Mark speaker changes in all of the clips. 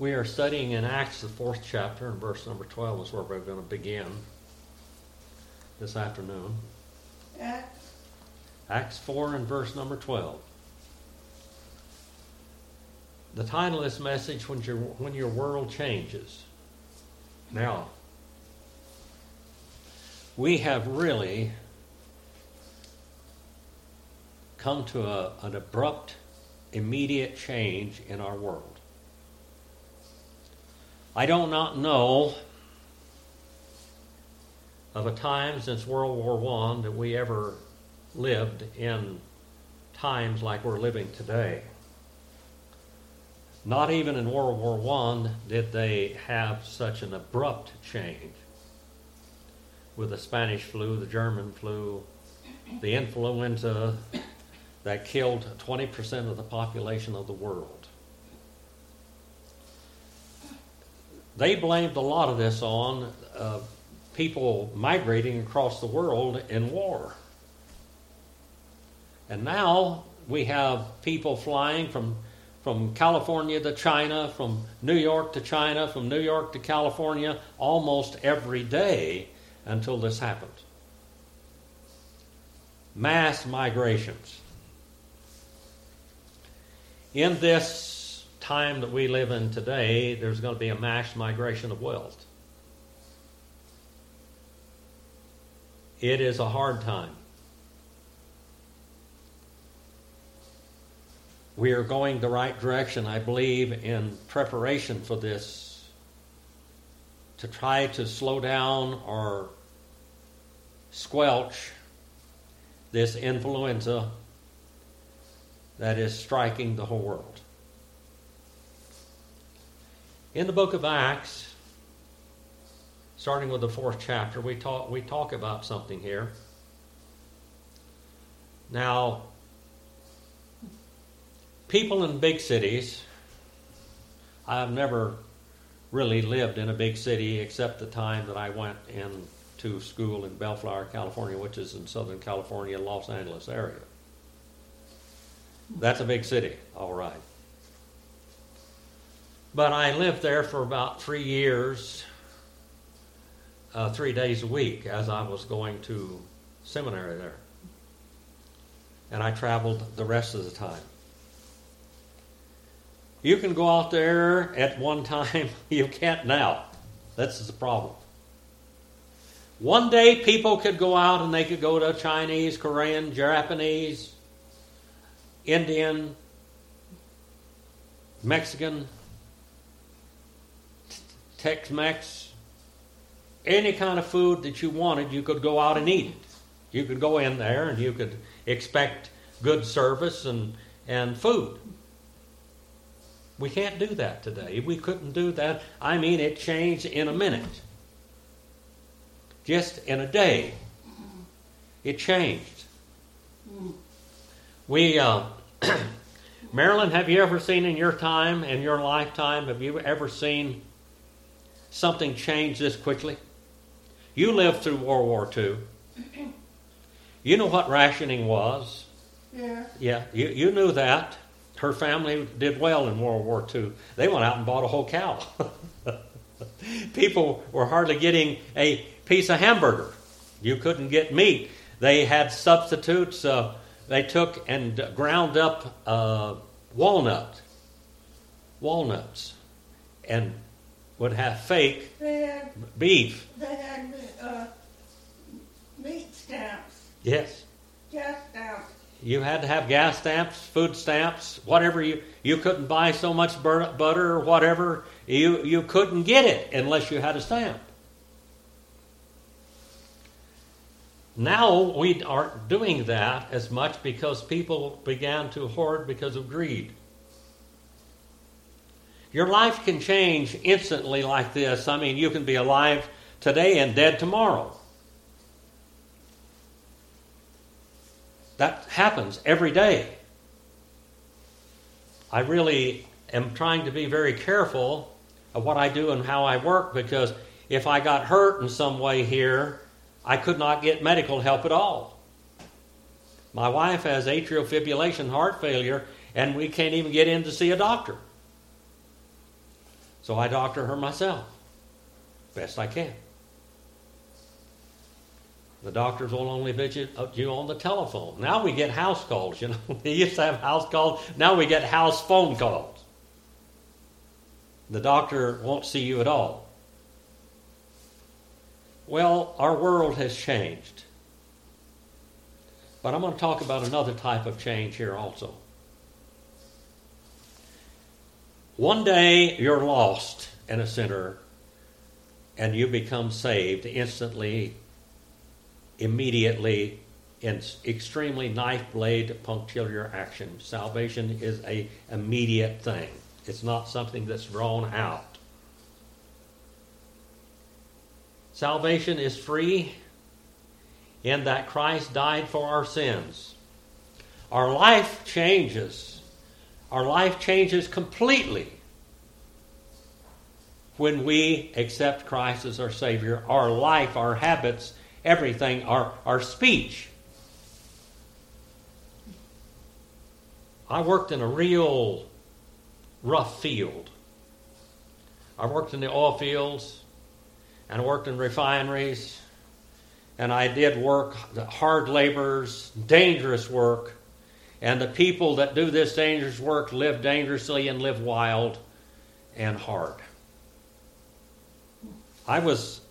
Speaker 1: We are studying in Acts, the 4th chapter, and verse number 12 is where we're going to begin this afternoon. Acts 4 and verse number 12. The title of this message, When Your World Changes. Now, we have really come to an abrupt, immediate change in our world. I do not know of a time since World War I that we ever lived in times like we're living today. Not even in World War I did they have such an abrupt change with the Spanish flu, the German flu, the influenza that killed 20% of the population of the world. They blamed a lot of this on people migrating across the world in war. And now we have people flying from California to China, from New York to China, from New York to California, almost every day until this happened. Mass migrations. In this time that we live in today, there's going to be a mass migration of wealth. It is a hard time. We are going the right direction, I believe, in preparation for this, to try to slow down or squelch this influenza that is striking the whole world. In the book of Acts, starting with the 4th chapter, we talk about something here. Now, people in big cities, I've never really lived in a big city except the time that I went into school in Bellflower, California, which is in Southern California, Los Angeles area. That's a big city, all right. But I lived there for about 3 years, 3 days a week, as I was going to seminary there. And I traveled the rest of the time. You can go out there at one time, you can't now. That's the problem. One day people could go out and they could go to Chinese, Korean, Japanese, Indian, Mexican, Tex-Mex, any kind of food that you wanted, you could go out and eat it. You could go in there and you could expect good service and food. We can't do that today. We couldn't do that. I mean, it changed in a minute. Just in a day. It changed. Marilyn, have you ever seen in your time, in your lifetime, have you ever seen something change this quickly? You lived through World War II. You know what rationing was.
Speaker 2: Yeah.
Speaker 1: Yeah, you knew that. Her family did well in World War II. They went out and bought a whole cow. People were hardly getting a piece of hamburger. You couldn't get meat. They had substitutes. They took and ground up walnuts, and would have fake beef.
Speaker 2: They had meat stamps.
Speaker 1: Yes.
Speaker 2: Gas stamps.
Speaker 1: You had to have gas stamps, food stamps, whatever. You couldn't buy so much butter or whatever. You couldn't get it unless you had a stamp. Now we aren't doing that as much because people began to hoard because of greed. Your life can change instantly like this. I mean, you can be alive today and dead tomorrow. That happens every day. I really am trying to be very careful of what I do and how I work, because if I got hurt in some way here, I could not get medical help at all. My wife has atrial fibrillation, heart failure, and we can't even get in to see a doctor. So I doctor her myself, best I can. The doctors will only visit you on the telephone. Now we get house calls, you know. We used to have house calls. Now we get house phone calls. The doctor won't see you at all. Well, our world has changed. But I'm going to talk about another type of change here also. One day you're lost in a sinner and you become saved instantly, immediately, in extremely knife blade punctiliar action. Salvation is an immediate thing. It's not something that's drawn out. Salvation is free in that Christ died for our sins. Our life changes. Our life changes completely when we accept Christ as our Savior. Our life, our habits, everything, our speech. I worked in a real rough field. I worked in the oil fields, and I worked in refineries, and I did work, hard labors, dangerous work, and the people that do this dangerous work live dangerously and live wild and hard. It was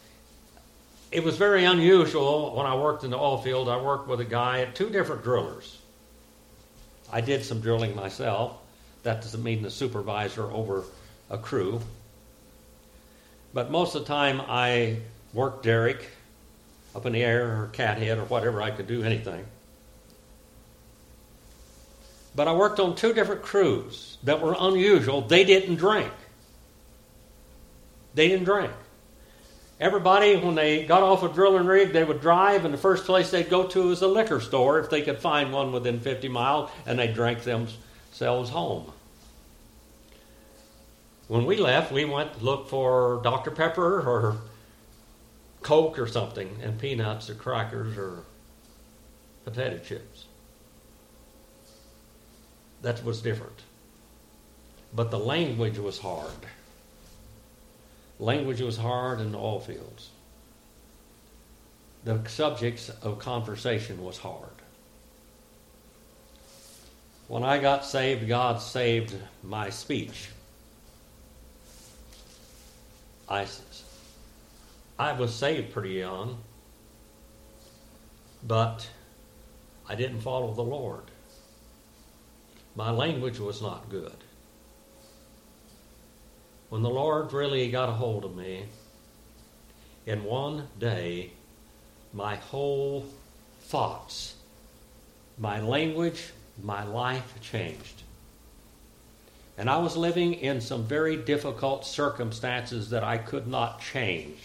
Speaker 1: very unusual when I worked in the oil field. I worked with a guy, 2 different drillers. I did some drilling myself. That doesn't mean the supervisor over a crew. But most of the time I worked derrick up in the air or cathead or whatever. I could do anything. But I worked on 2 different crews that were unusual. They didn't drink. They didn't drink. Everybody, when they got off a drilling rig, they would drive, and the first place they'd go to was a liquor store if they could find one within 50 miles, and they drank themselves home. When we left, we went to look for Dr. Pepper or Coke or something, and peanuts or crackers or potato chips. That was different. But the language was hard. Language was hard in the oil fields. The subjects of conversation was hard. When I got saved, God saved my speech. I was saved pretty young, but I didn't follow the Lord. My language was not good. When the Lord really got a hold of me, in one day, my whole thoughts, my language, my life changed. And I was living in some very difficult circumstances that I could not change.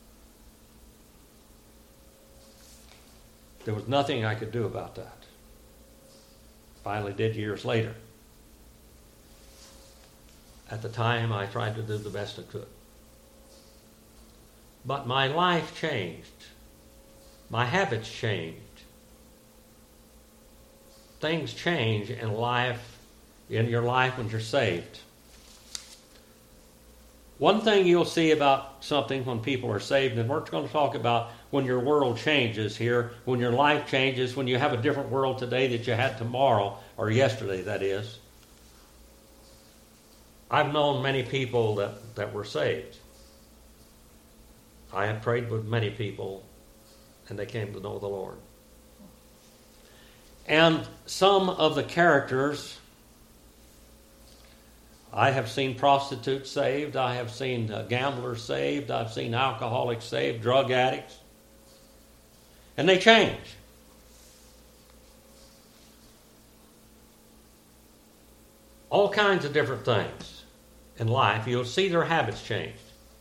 Speaker 1: There was nothing I could do about that. Finally did years later. At the time, I tried to do the best I could. But my life changed. My habits changed. Things change in your life when you're saved. One thing you'll see about something when people are saved, and we're going to talk about when your world changes here, when your life changes, when you have a different world today that you had tomorrow, or yesterday, that is. I've known many people that were saved. I have prayed with many people, and they came to know the Lord. And some of the characters, I have seen prostitutes saved, I have seen gamblers saved, I've seen alcoholics saved, drug addicts. And they change. All kinds of different things in life. You'll see their habits changed.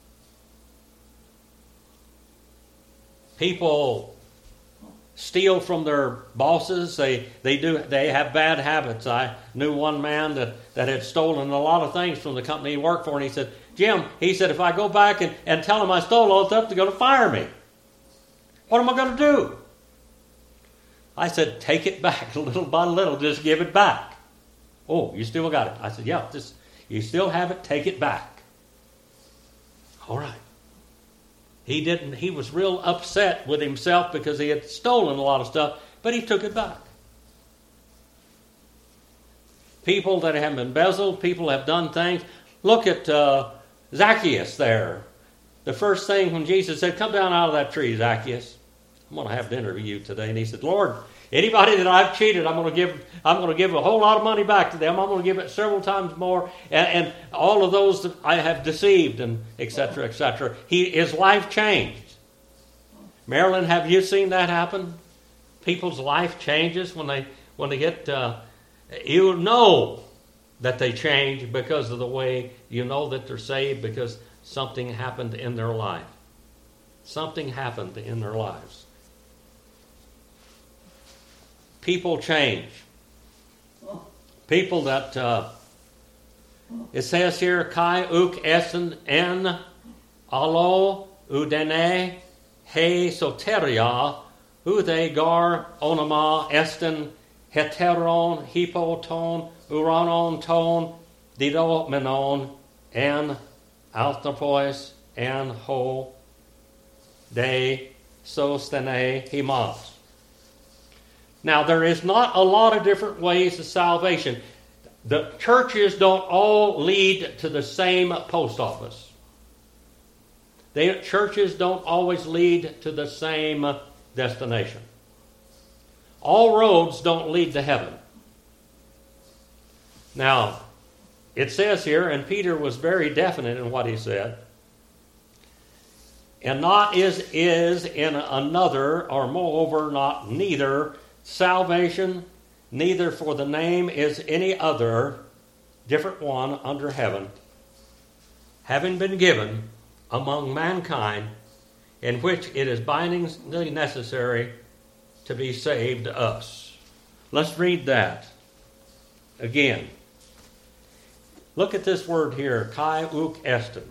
Speaker 1: People steal from their bosses. They have bad habits. I knew one man that had stolen a lot of things from the company he worked for, and he said, Jim, if I go back and tell them I stole all the stuff, they're going to fire me. What am I going to do? I said, take it back little by little. Just give it back. Oh, you still got it. I said, yeah, you still have it. Take it back. All right. He was real upset with himself because he had stolen a lot of stuff, but he took it back. People that have embezzled, people have done things. Look at Zacchaeus there. The first thing when Jesus said, "Come down out of that tree, Zacchaeus. I'm going to have dinner with you today." And he said, "Lord, anybody that I've cheated, I'm going to give a whole lot of money back to them. I'm going to give it several times more. And all of those that I have deceived," and et cetera, et cetera. His life changed. Marilyn, have you seen that happen? People's life changes when they get. You know that they change because of the way you know that they're saved, because something happened in their life. Something happened in their lives. People change. People that, it says here, Kai uk essen en alo udene he soteria ude gar onoma esten heteron hypoton uranon ton didomenon en altopois en ho de sostene himas. Now, there is not a lot of different ways of salvation. The churches don't all lead to the same post office. Churches don't always lead to the same destination. All roads don't lead to heaven. Now, it says here, and Peter was very definite in what he said, and not is in another, or moreover not neither, salvation, neither for the name is any other, different one under heaven, having been given among mankind, in which it is bindingly necessary to be saved us. Let's read that again. Look at this word here, kai uk esten.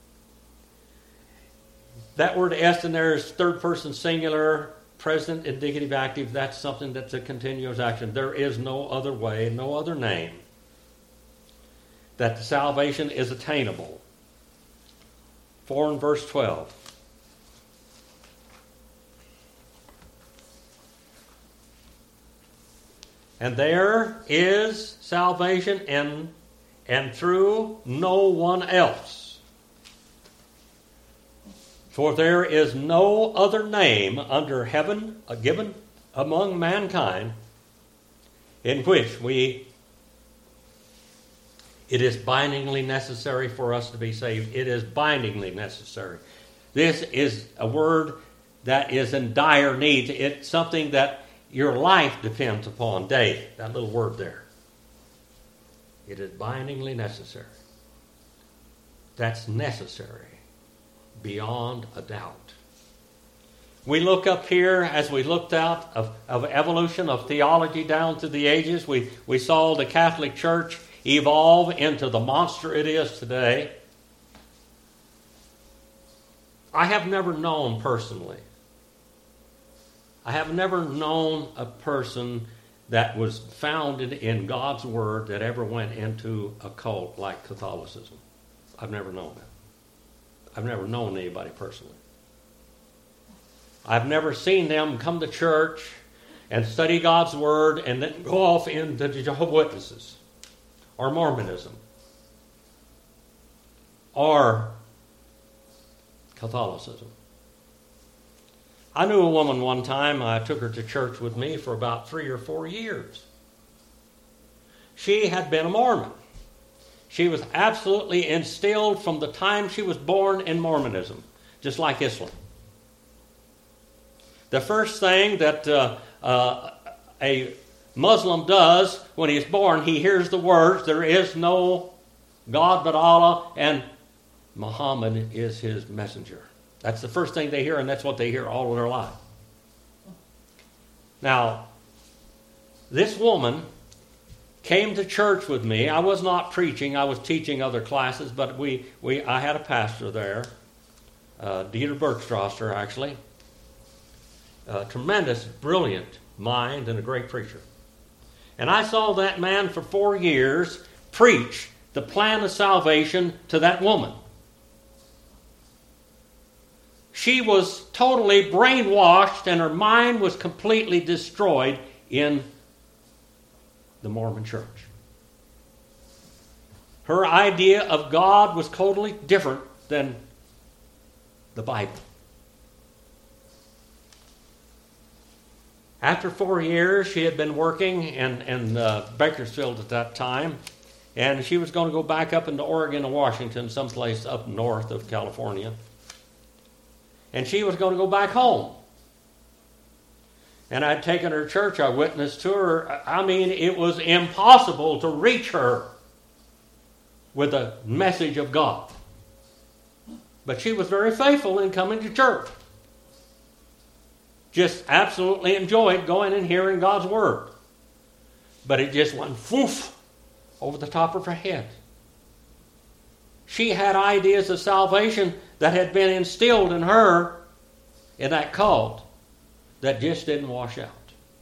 Speaker 1: That word esten there is third person singular, present, indicative, active. That's something that's a continuous action. There is no other way, no other name that the salvation is attainable. 4 and verse 12. And there is salvation in and through no one else. For there is no other name under heaven given among mankind in which it is bindingly necessary for us to be saved. It is bindingly necessary. This is a word that is in dire need. It's something that your life depends upon daily. That little word there. It is bindingly necessary. That's necessary beyond a doubt. We look up here, as we looked out of evolution of theology down through the ages, we saw the Catholic Church evolve into the monster it is today. I have never known personally. I have never known a person that was founded in God's Word that ever went into a cult like Catholicism. I've never known that. I've never known anybody personally. I've never seen them come to church and study God's Word and then go off into Jehovah's Witnesses or Mormonism or Catholicism. I knew a woman one time, I took her to church with me for about 3 or 4 years. She had been a Mormon. She was absolutely instilled from the time she was born in Mormonism, just like Islam. The first thing that a Muslim does when he's born, he hears the words, there is no God but Allah, and Muhammad is his messenger. That's the first thing they hear, and that's what they hear all of their life. Now, this woman came to church with me. I was not preaching. I was teaching other classes, but I had a pastor there, Dieter Bergstrasser, actually. A tremendous, brilliant mind and a great preacher. And I saw that man for 4 years preach the plan of salvation to that woman. She was totally brainwashed and her mind was completely destroyed in the Mormon church. Her idea of God was totally different than the Bible. After 4 years, she had been working in Bakersfield at that time, and she was going to go back up into Oregon or Washington, someplace up north of California. And she was going to go back home. And I'd taken her to church, I witnessed to her. I mean, it was impossible to reach her with a message of God. But she was very faithful in coming to church. Just absolutely enjoyed going and hearing God's Word. But it just went whoof over the top of her head. She had ideas of salvation that had been instilled in her in that cult that just didn't wash out.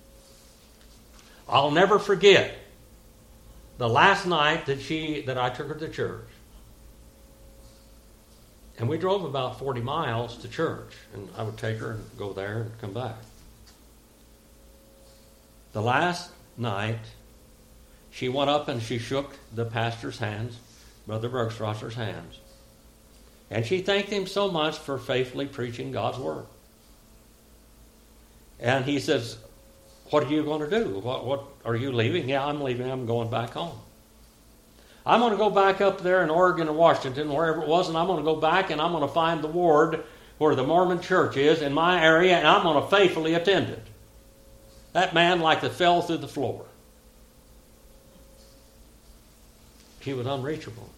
Speaker 1: I'll never forget the last night that I took her to church. And we drove about 40 miles to church. And I would take her and go there and come back. The last night, she went up and she shook the pastor's hands, Brother Bergstrasser's hands. And she thanked him so much for faithfully preaching God's Word. And he says, "What are you going to do? What are you leaving?" "Yeah, I'm leaving. I'm going back home. I'm going to go back up there in Oregon or Washington, wherever it was, and I'm going to go back and I'm going to find the ward where the Mormon church is in my area, and I'm going to faithfully attend it." That man like that fell through the floor. She was unreachable.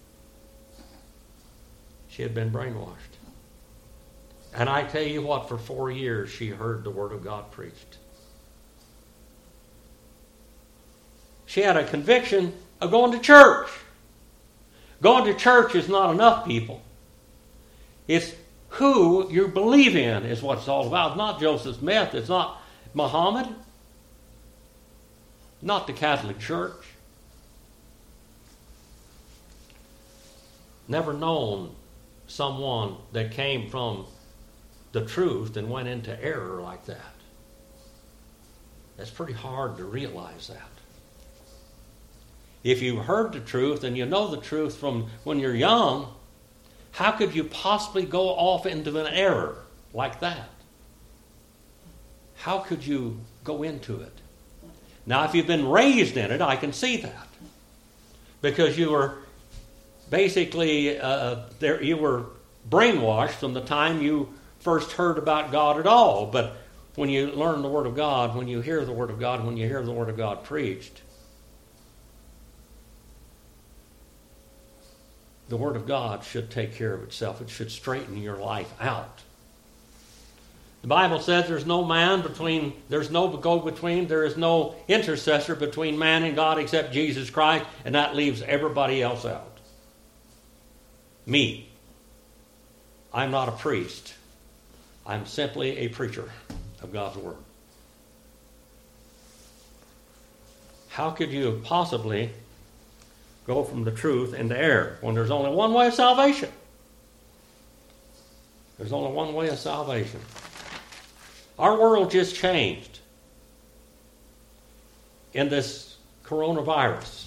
Speaker 1: She had been brainwashed. And I tell you what, for 4 years she heard the Word of God preached. She had a conviction of going to church. Going to church is not enough, people. It's who you believe in is what it's all about. It's not Joseph Smith. It's not Muhammad. Not the Catholic Church. Never known someone that came from the truth and went into error like that. It's pretty hard to realize that. If you heard the truth and you know the truth from when you're young, how could you possibly go off into an error like that? How could you go into it? Now, if you've been raised in it, I can see that. Because you were basically, you were brainwashed from the time you first heard about God at all. But when you learn the Word of God, when you hear the Word of God, when you hear the Word of God preached, the Word of God should take care of itself. It should straighten your life out. The Bible says there's no man between, there's no go-between, there is no intercessor between man and God except Jesus Christ, and that leaves everybody else out. Me. I'm not a priest. I'm simply a preacher of God's Word. How could you possibly go from the truth into error when there's only one way of salvation? There's only one way of salvation. Our world just changed in this coronavirus.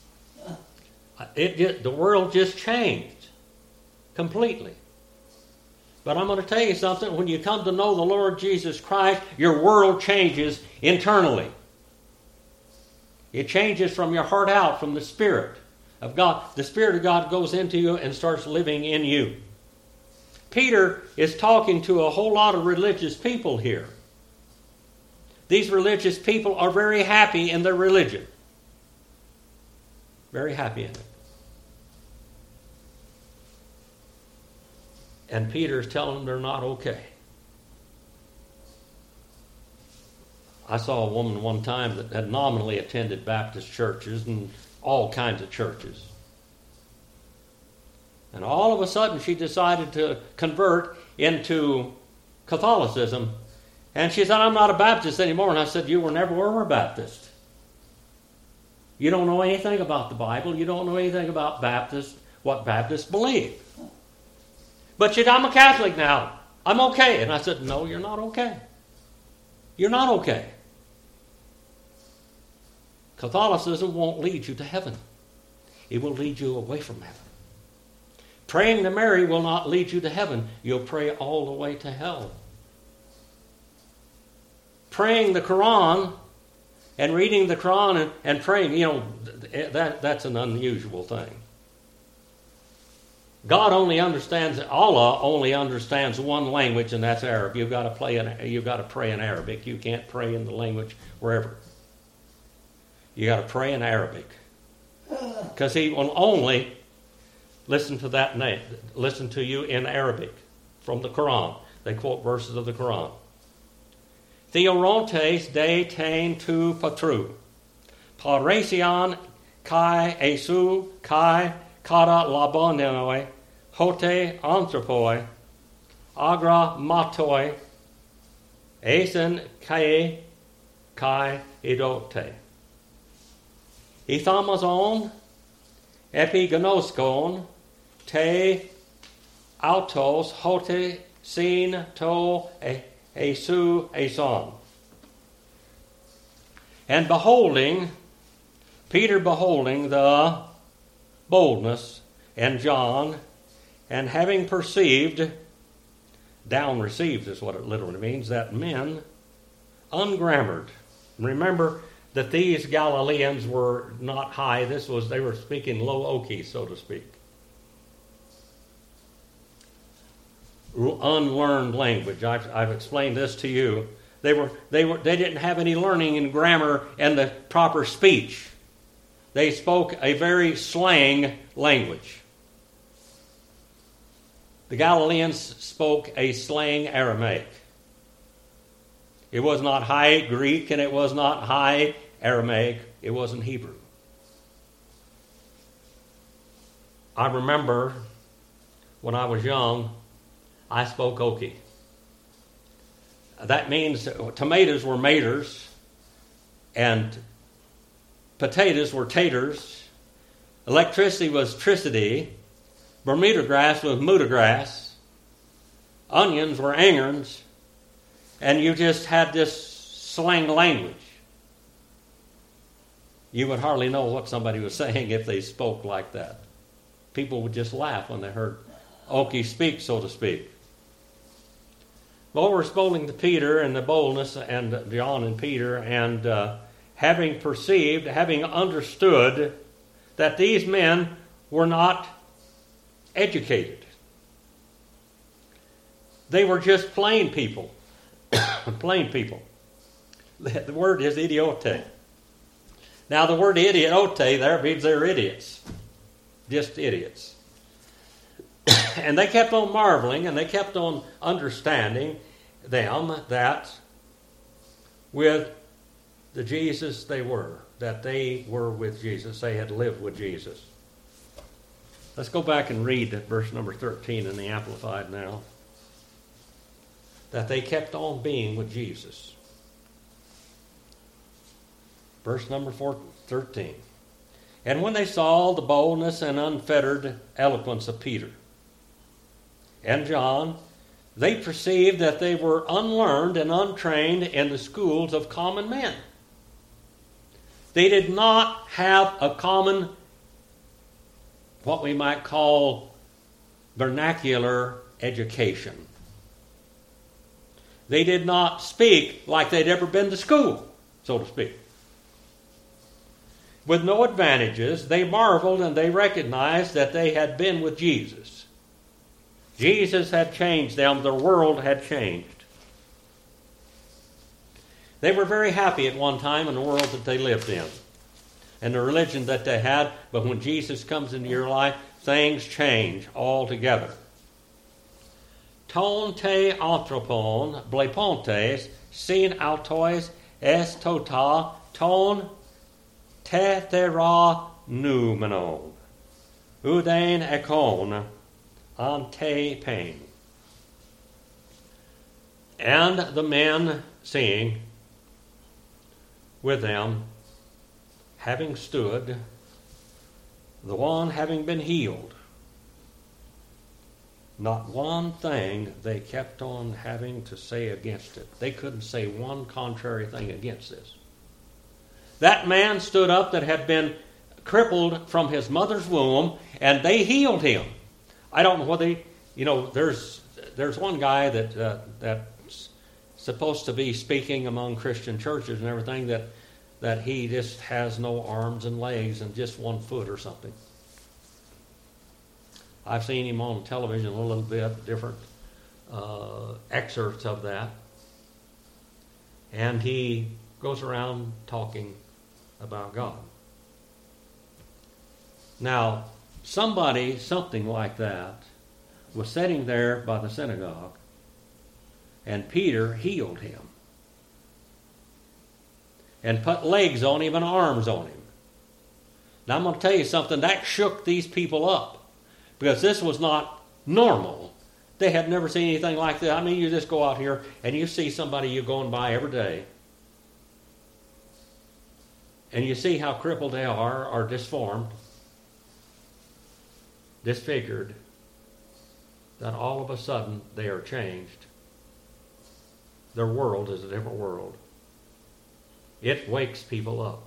Speaker 1: The world just changed completely. But I'm going to tell you something. When you come to know the Lord Jesus Christ, your world changes internally. It changes from your heart out, from the Spirit of God. The Spirit of God goes into you and starts living in you. Peter is talking to a whole lot of religious people here. These religious people are very happy in their religion. Very happy in it. And Peter is telling them they're not okay. I saw a woman one time that had nominally attended Baptist churches and all kinds of churches. And all of a sudden she decided to convert into Catholicism. And she said, "I'm not a Baptist anymore." And I said, "You never were a Baptist. You don't know anything about the Bible. You don't know anything about Baptists, what Baptists believe." "But I'm a Catholic now." I'm okay. And I said, no, you're not okay. You're not okay. Catholicism won't lead you to heaven. It will lead you away from heaven. Praying to Mary will not lead you to heaven. You'll pray all the way to hell. Praying the Quran and reading the Quran and praying, that's an unusual thing. God only understands, Allah only understands one language, and that's Arab. You've got to pray in Arabic. You can't pray in the language wherever. You got to pray in Arabic, because He will only listen to you in Arabic from the Quran. They quote verses of the Quran. Theorontes de tain tu patru, paresian kai esu kai kara labonoi, hote anthropoi, agra matoi, esen kai edote. Ethamazon epignoskon te autos hote sin to esu eson. And Peter beholding the boldness, and John, and having perceived, down received is what it literally means, that men ungrammared. Remember that these Galileans were not high. They were speaking low okie, so to speak. Unlearned language. I've explained this to you. They didn't have any learning in grammar and the proper speech. They spoke a very slang language. The Galileans spoke a slang Aramaic. It was not high Greek and it was not high Aramaic. It wasn't Hebrew. I remember when I was young, I spoke Okie. That means tomatoes were maters and potatoes were taters. Electricity was tricity. Bermuda grass was muda grass. Onions were angerns. And you just had this slang language. You would hardly know what somebody was saying if they spoke like that. People would just laugh when they heard Okie speak, so to speak. Well, we're spoken to Peter and the boldness, and John and Peter, and having perceived, having understood that these men were not educated. They were just plain people. Plain people. The word is idiote. Now, the word idiote there means they're idiots. Just idiots. And they kept on marveling, and they kept on understanding them that with the Jesus they were with Jesus. They had lived with Jesus. Let's go back and read verse number 13 in the Amplified now. That they kept on being with Jesus. Verse number 13. And when they saw the boldness and unfettered eloquence of Peter and John, they perceived that they were unlearned and untrained in the schools of common men. They did not have a common, what we might call, vernacular education. They did not speak like they'd ever been to school, so to speak. With no advantages, they marveled and they recognized that they had been with Jesus. Jesus had changed them. Their world had changed. They were very happy at one time in the world that they lived in and the religion that they had, but when Jesus comes into your life, things change altogether. Ton te anthropon blepontes sin autois est tota ton te thera numenon udain ekon ante pain. And the men seeing with them, having stood, the one having been healed, Not one thing they kept on having to say against it. They couldn't say one contrary thing against this. That man stood up that had been crippled from his mother's womb, and they healed him. I don't know whether, there's one guy that's supposed to be speaking among Christian churches and everything that he just has no arms and legs and just one foot or something. I've seen him on television a little bit, different excerpts of that. And he goes around talking about God. Now, something like that, was sitting there by the synagogue, and Peter healed him. And put legs on him and arms on him. Now I'm going to tell you something, that shook these people up. Because this was not normal. They had never seen anything like that. I mean, you just go out here and you see somebody you're going by every day. And you see how crippled they are, or disformed, disfigured, that all of a sudden they are changed. Their world is a different world. It wakes people up.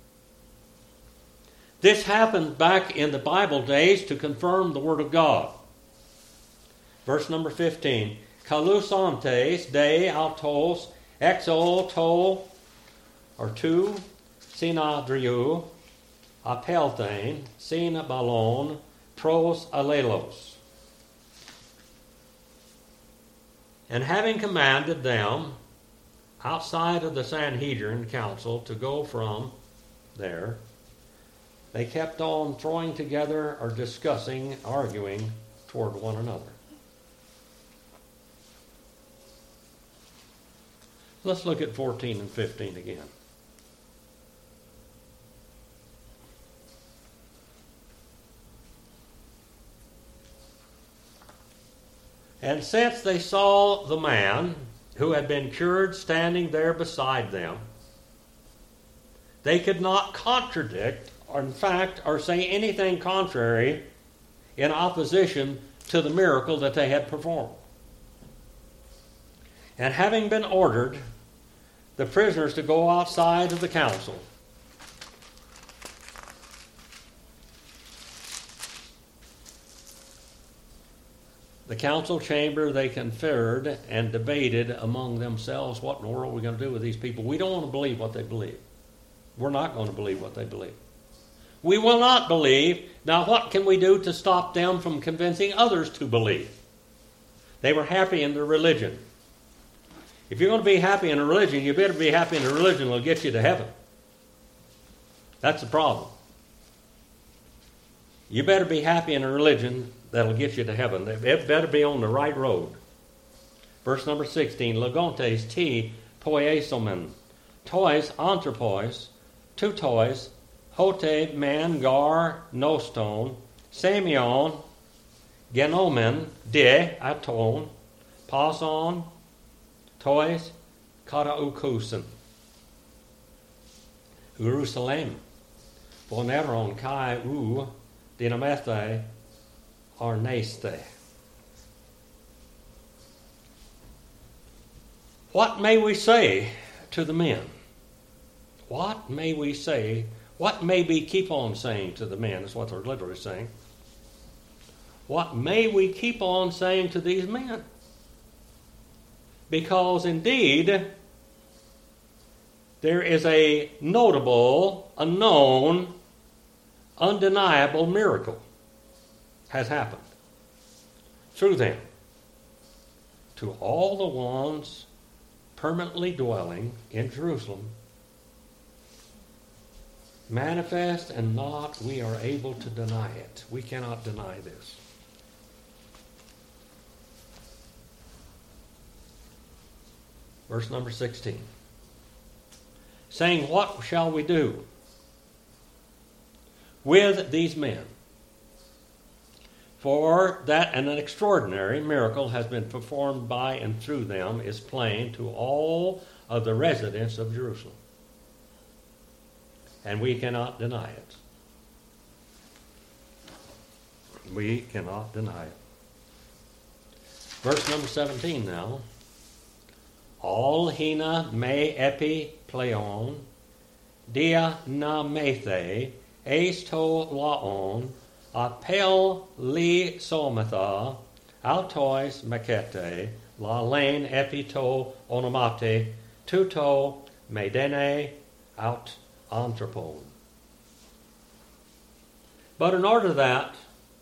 Speaker 1: This happened back in the Bible days to confirm the Word of God. Verse number 15. Kalusantes de autos exo to, or two, synadriou, apelthein, synabalon, pros alelos. And having commanded them outside of the Sanhedrin council to go from there, they kept on throwing together or discussing, arguing toward one another. Let's look at 14 and 15 again. And since they saw the man who had been cured standing there beside them, they could not contradict, or in fact, or say anything contrary in opposition to the miracle that they had performed. And having been ordered the prisoners to go outside of the council, the council chamber, they conferred and debated among themselves, what in the world are we going to do with these people? We don't want to believe what they believe. We're not going to believe what they believe. We will not believe. Now, what can we do to stop them from convincing others to believe? They were happy in their religion. If you're going to be happy in a religion, you better be happy in a religion that will get you to heaven. That's the problem. You better be happy in a religion that will get you to heaven. It better be on the right road. Verse number 16. Logontes ti poiesomen. Tois anthropos. Two tois. Hote man gar noston. Samion. Genomen de aton. Pason. Tois karaukusen. Jerusalem. Boneron kai u dinamethe arneste. What may we say to the men? What may we say? What may we keep on saying to the men? That's what they're literally saying. What may we keep on saying to these men? Because indeed, there is a notable, a known, undeniable miracle has happened through them to all the ones permanently dwelling in Jerusalem. Manifest and not, we are able to deny it. We cannot deny this. Verse number 16. Saying, what shall we do with these men? For that an extraordinary miracle has been performed by and through them is plain to all of the residents of Jerusalem. And we cannot deny it. We cannot deny it. Verse number 17 now. All hina me epi pleon, dia na methe, eis to laon, apel li somatha, altois makete, la lane epi to onomate, tuto medene out anthropon. But in order that,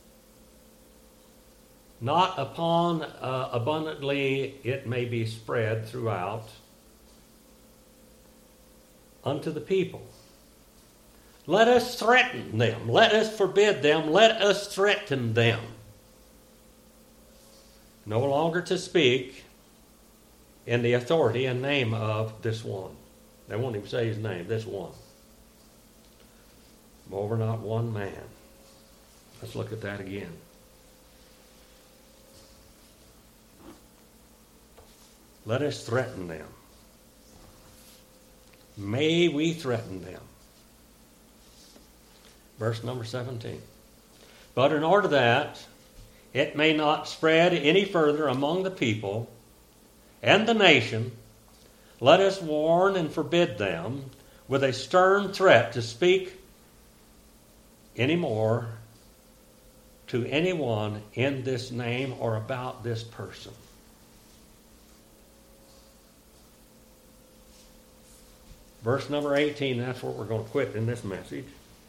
Speaker 1: not upon abundantly it may be spread throughout unto the people. Let us threaten them. Let us forbid them. Let us threaten them. No longer to speak in the authority and name of this one. They won't even say his name, this one. Moreover, not one man. Let's look at that again. Let us threaten them. May we threaten them. Verse number 17. But in order that it may not spread any further among the people and the nation, let us warn and forbid them with a stern threat to speak any more to anyone in this name or about this person. Verse number 18, that's what we're going to quit in this message.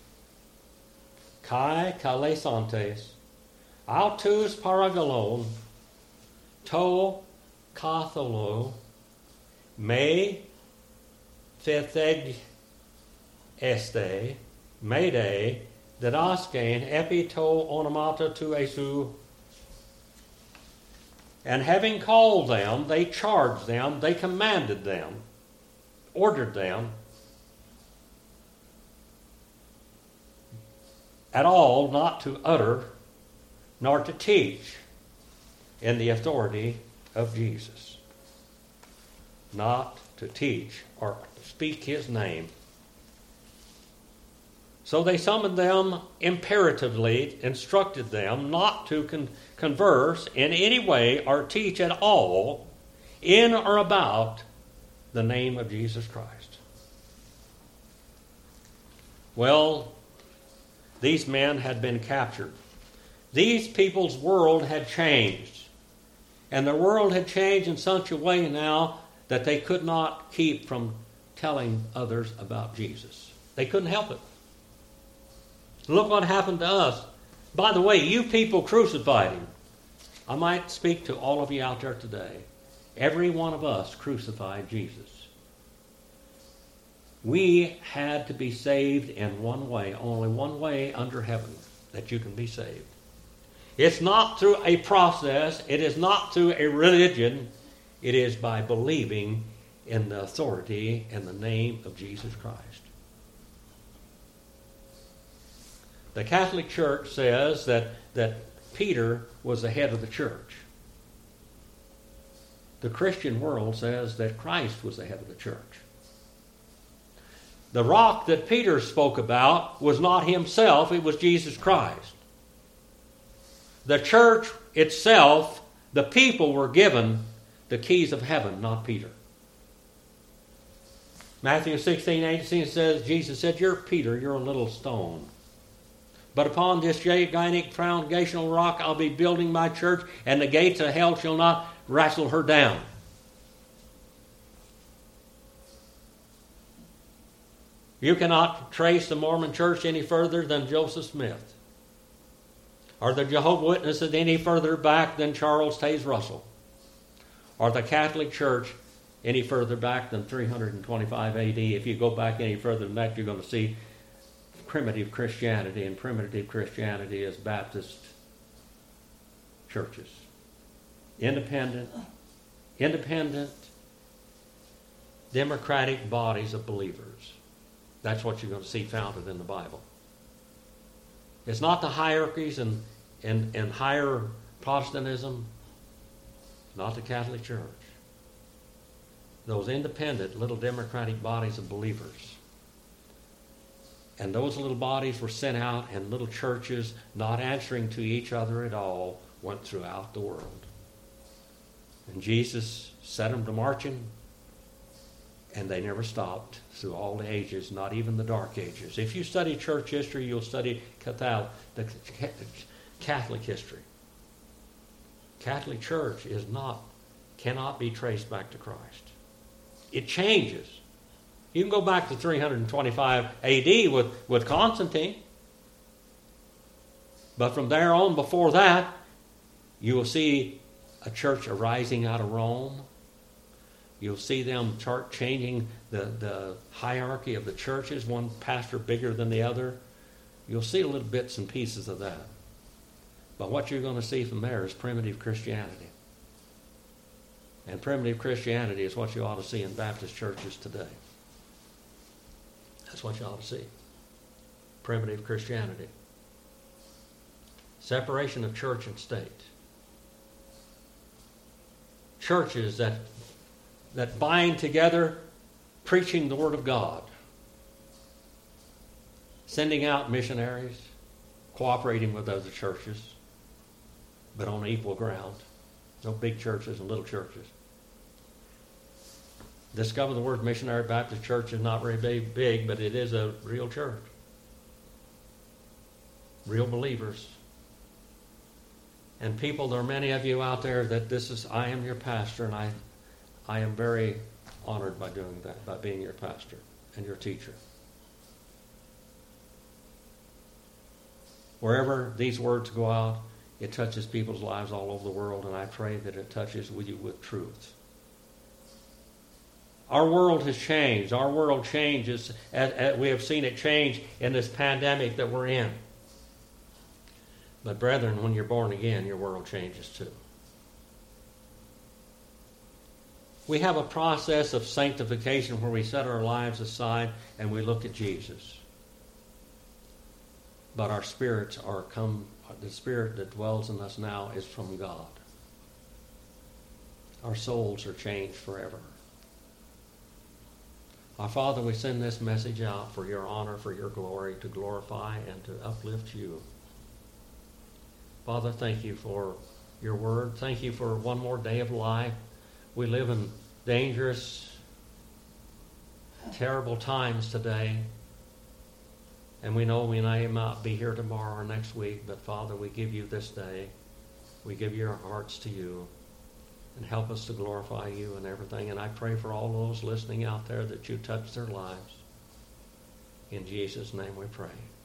Speaker 1: Kai kalesantes, autus paragalon, to katholo, me fetheg este, mede, didaskein epi to onomata tu esu. And having called them, they charged them, they commanded them, ordered them at all not to utter nor to teach in the authority of Jesus. Not to teach or speak his name. So they summoned them imperatively, instructed them not to converse in any way or teach at all in or about the name of Jesus Christ. Well, these men had been captured. These people's world had changed. And their world had changed in such a way now that they could not keep from telling others about Jesus. They couldn't help it. Look what happened to us. By the way, you people crucified him. I might speak to all of you out there today. Every one of us crucified Jesus. We had to be saved in one way, only one way under heaven that you can be saved. It's not through a process, it is not through a religion, it is by believing in the authority and the name of Jesus Christ. The Catholic Church says that Peter was the head of the church. The Christian world says that Christ was the head of the church. The rock that Peter spoke about was not himself, it was Jesus Christ. The church itself, the people were given the keys of heaven, not Peter. Matthew 16:18 says, Jesus said, "You're Peter, you're a little stone. But upon this gigantic foundational rock I'll be building my church, and the gates of hell shall not wrestle her down." You cannot trace the Mormon church any further than Joseph Smith, or the Jehovah's Witnesses any further back than Charles Taze Russell, or the Catholic Church any further back than 325 AD. If you go back any further than that, you're going to see primitive Christianity, and primitive Christianity is Baptist churches. Independent, democratic bodies of believers. That's what you're going to see founded in the Bible. It's not the hierarchies and higher Protestantism. It's not the Catholic Church. Those independent little democratic bodies of believers. And those little bodies were sent out, and little churches, not answering to each other at all, went throughout the world. And Jesus set them to marching, and they never stopped through all the ages, not even the dark ages. If you study church history, you'll study the Catholic history. Catholic Church cannot be traced back to Christ. It changes. You can go back to 325 AD with Constantine. But from there on, before that, you will see a church arising out of Rome. You'll see them changing the hierarchy of the churches, one pastor bigger than the other. You'll see little bits and pieces of that. But what you're going to see from there is primitive Christianity. And primitive Christianity is what you ought to see in Baptist churches today. That's what you ought to see. Primitive Christianity. Separation of church and state. Churches that bind together, preaching the Word of God. Sending out missionaries, cooperating with other churches, but on equal ground. No big churches and little churches. Discover the word Missionary Baptist Church is not very big, but it is a real church. Real believers. And people, there are many of you out there that I am your pastor, and I am very honored by doing that, by being your pastor and your teacher. Wherever these words go out, it touches people's lives all over the world, and I pray that it touches you with truth. Our world has changed. Our world changes as we have seen it change in this pandemic that we're in. But brethren, when you're born again, your world changes too. We have a process of sanctification where we set our lives aside and we look at Jesus. But our spirits the Spirit that dwells in us now is from God. Our souls are changed forever. Our Father, we send this message out for your honor, for your glory, to glorify and to uplift you. Father, thank you for your word. Thank you for one more day of life. We live in dangerous, terrible times today. And we know we may not be here tomorrow or next week, but Father, we give you this day. We give your hearts to you. And help us to glorify you and everything. And I pray for all those listening out there that you touch their lives. In Jesus' name we pray.